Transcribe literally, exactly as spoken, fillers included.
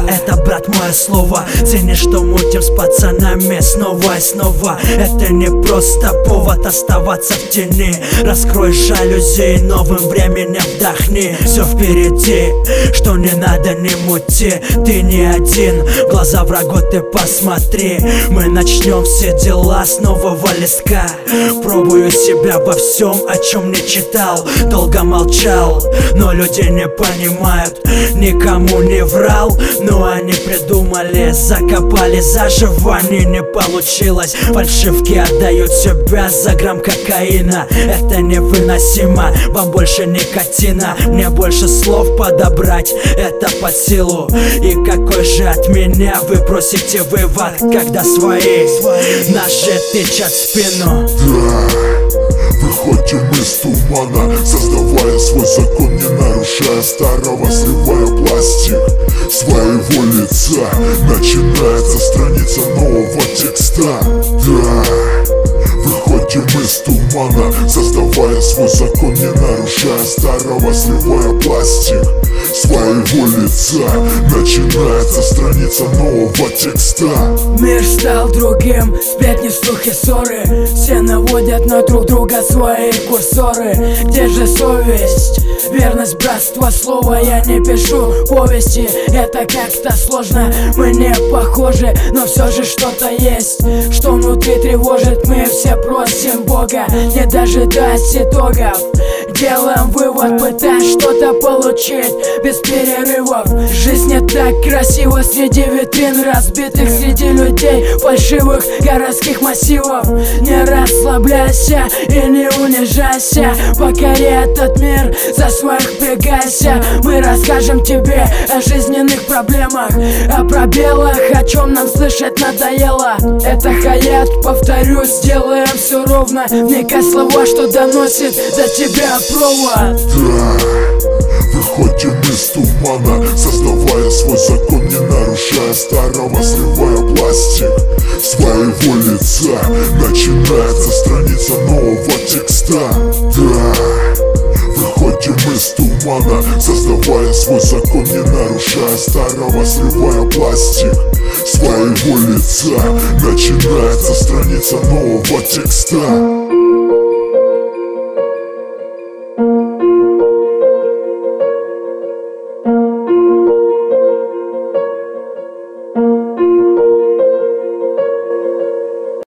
это, брат, мое слово. Цени, что мутим с пацанами снова и снова. Это не просто повод оставаться в тени. Раскрой жалюзи, новым временем вдохни. Все впереди, что не надо, не мути. Ты не один, в глаза врагу ты посмотри. Мы начнем все дела с нового листка. Пробую себя во всем, о чем не читал. Долго молчал, но люди не понимают. Никому не врал, но они придумали. Закопали заживо, не получилось. Фальшивки отдают себя за грамм кокаина. Это невыносимо, вам больше никотина. Мне больше слов подобрать, это под силу. И какой же от меня вы просите вывод, когда свои ножи тычат в спину? Да, выходим из тумана, создавая свой закон, не нарушая старого, срывая пластик своего лица. Начинается страница нового текста. Да, выходим из тумана, создавая свой закон, не нарушая старого, срывая пластик своего лица. Начинается страница нового текста. Мир стал другим, сплетни, слухи, ссоры. Все наводят на друг друга свои курсоры. Где же совесть? Верность, братство, слова. Я не пишу повести, это как-то сложно. Мы не похожи, но все же что-то есть, что внутри тревожит. Мы все просим Бога не дожидаясь итогов. Делаем вывод, пытаясь что-то получить без перерывов. Жизнь не так красива среди витрин разбитых, среди людей фальшивых городских массивов. Не расслабляйся и не унижайся, покори этот мир, за своих впрягайся. Мы расскажем тебе о жизненных проблемах, о пробелах, о чем нам слышать надоело. Это хаят, повторюсь, сделаем все ровно. Вникай слова, что доносит за тебя провод. Да, выходим из тумана, создавая свой закон, не нарушая старого, срывая пластик своего лица. Начинается страница нового текста. Да, выходим из тумана, создавая свой закон, не нарушая старого, срывая пластик своего лица. Начинается страница нового текста.